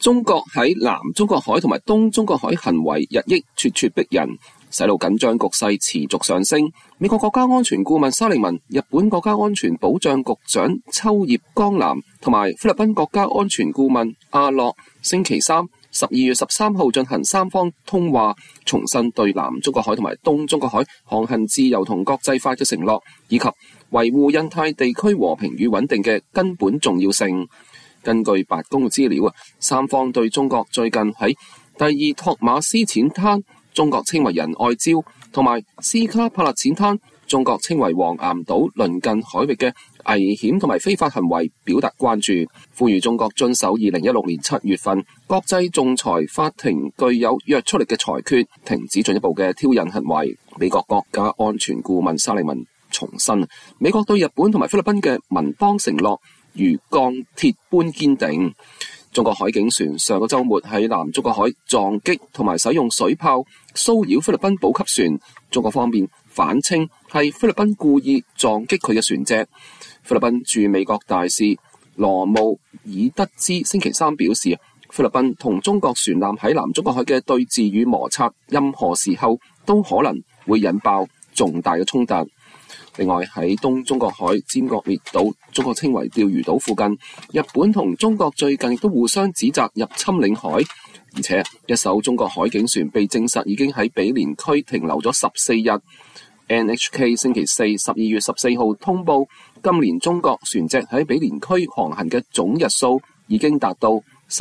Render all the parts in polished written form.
中國喺南中國海同埋東中國海行為日益咄咄逼人，使到緊張局勢持續上升。美國國家安全顧問沙利文、日本國家安全保障局長秋葉剛男同埋菲律賓國家安全顧問阿洛星期三12月13號進行三方通話，重申對南中國海同埋東中國海航行自由同國際法嘅承諾，以及維護印太地區和平與穩定嘅根本重要性。根據白宮嘅資料，三方對中國最近喺第二托馬斯淺灘中國稱為仁愛礁同埋斯卡帕勒淺灘中國稱為黃岩島鄰近海域嘅危險同埋非法行為表達關注，呼籲中國遵守2016年7月份國際仲裁法庭具有約束力嘅裁決，停止進一步嘅挑釁行為。美國國家安全顧問沙利文重申，美國對日本同埋菲律賓嘅盟邦承諾如鋼鐵般堅定。中國海警船上個週末喺南中國海撞擊同埋使用水炮騷擾菲律賓補給船，中國方面反稱係菲律賓故意撞擊佢嘅船隻。菲律賓駐美國大使羅姆爾德茲星期三表示，菲律賓同中國船艦喺南中國海嘅對峙與摩擦，任何時候都可能會引爆重大嘅衝突。另外喺東中國海尖閣列島，中國稱為釣魚島附近，日本同中國最近亦都互相指責入侵領海，而且一艘中國海警船被證實已經喺比連區停留咗14日。NHK 星期四12月14號通報，今年中國船隻喺比連區航行嘅總日數已經達到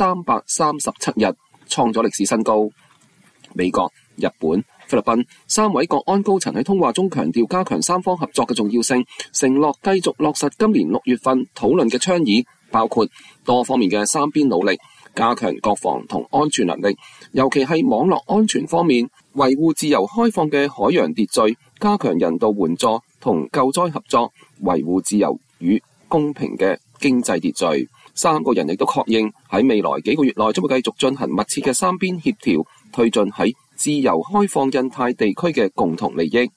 337日，創咗歷史新高。美國、日本、菲律賓三位國安高層喺通話中強調加強三方合作嘅重要性，承諾繼續落實今年6月份討論嘅倡議，包括多方面嘅三邊努力，加強國防同安全能力，尤其係網絡安全方面，維護自由開放嘅海洋秩序，加強人道援助同救災合作，維護自由與公平嘅經濟秩序。三個人亦都確認喺未來幾個月內將會繼續進行密切嘅三邊協調，推進喺自由開放印太地區嘅共同利益。